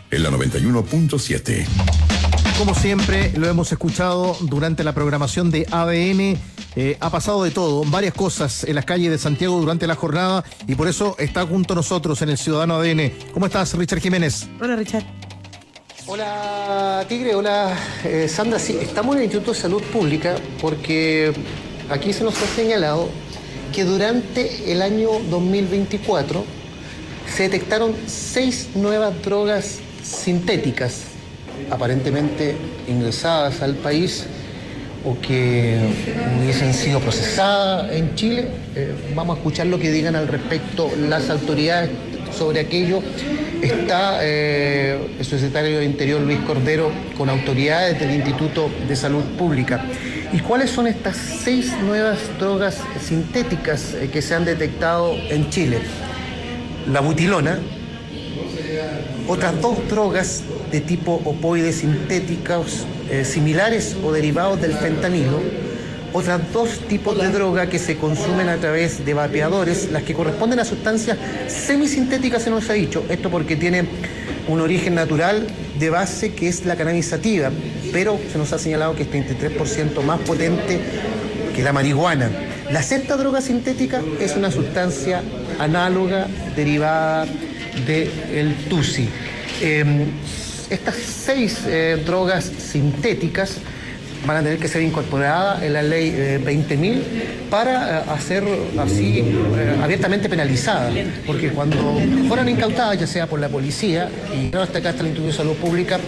en la 91.7. Como siempre, lo hemos escuchado durante la programación de ADN. Ha pasado de todo, varias cosas en las calles de Santiago durante la jornada y por eso está junto a nosotros en el Ciudadano ADN. ¿Cómo estás, Richard Jiménez? Hola, Richard. Hola, Tigre. Hola, Sandra. Sí, estamos en el Instituto de Salud Pública porque aquí se nos ha señalado que durante el año 2024 se detectaron 6 nuevas drogas sintéticas aparentemente ingresadas al país o que hubiesen sido procesadas en Chile. Vamos a escuchar lo que digan al respecto las autoridades sobre aquello. Está el secretario de Interior, Luis Cordero, con autoridades del Instituto de Salud Pública. ¿Y cuáles son estas 6 nuevas drogas sintéticas que se han detectado en Chile? La butilona, otras 2 drogas de tipo opoides sintéticos similares o derivados del fentanilo, otras 2 tipos de droga que se consumen a través de vapeadores, las que corresponden a sustancias semisintéticas, se nos ha dicho, esto porque tiene un origen natural de base que es la cannabis sativa, pero se nos ha señalado que es 33% más potente que la marihuana. La sexta droga sintética es una sustancia análoga derivada del tusi. Estas 6 drogas sintéticas van a tener que ser incorporadas en la ley 20.000 para hacer así abiertamente penalizadas, porque cuando fueran incautadas, ya sea por la policía y no hasta acá hasta el Instituto de Salud Pública,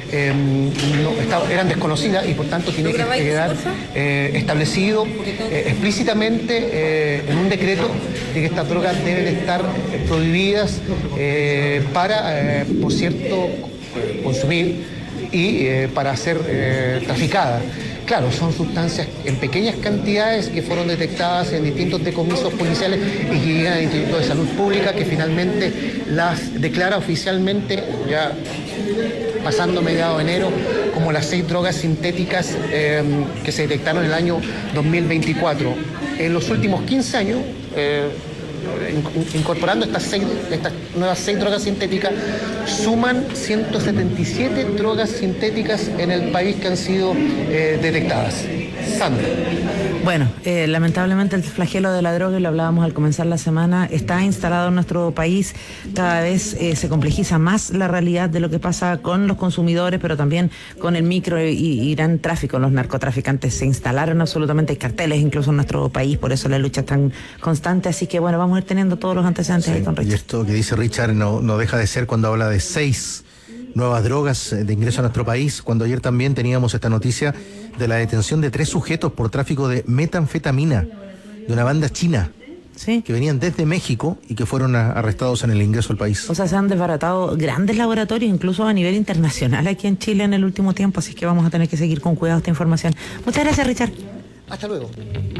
eran desconocidas y por tanto tiene que quedar establecido explícitamente en un decreto de que estas drogas deben estar prohibidas para, por cierto, consumir y para ser traficadas. Claro, son sustancias en pequeñas cantidades que fueron detectadas en distintos decomisos policiales y que llegan al Instituto de Salud Pública, que finalmente las declara oficialmente, ya pasando mediados de enero, como las 6 drogas sintéticas que se detectaron en el año 2024. En los últimos 15 años, incorporando estas nuevas 6 drogas sintéticas, suman 177 drogas sintéticas en el país que han sido detectadas. Sandra. Bueno, lamentablemente el flagelo de la droga, y lo hablábamos al comenzar la semana, está instalado en nuestro país. Cada vez se complejiza más la realidad de lo que pasa con los consumidores, pero también con el micro y gran tráfico. Los narcotraficantes se instalaron absolutamente, hay carteles incluso en nuestro país, por eso la lucha es tan constante. Así que bueno, vamos a ir teniendo todos los antecedentes ahí con Richard. Y esto que dice Richard no deja de ser cuando habla de 6 nuevas drogas de ingreso a nuestro país, cuando ayer también teníamos esta noticia de la detención de 3 sujetos por tráfico de metanfetamina de una banda china. Sí. Que venían desde México y que fueron arrestados en el ingreso al país. O sea, se han desbaratado grandes laboratorios, incluso a nivel internacional aquí en Chile en el último tiempo, así que vamos a tener que seguir con cuidado esta información. Muchas gracias, Richard. Hasta luego.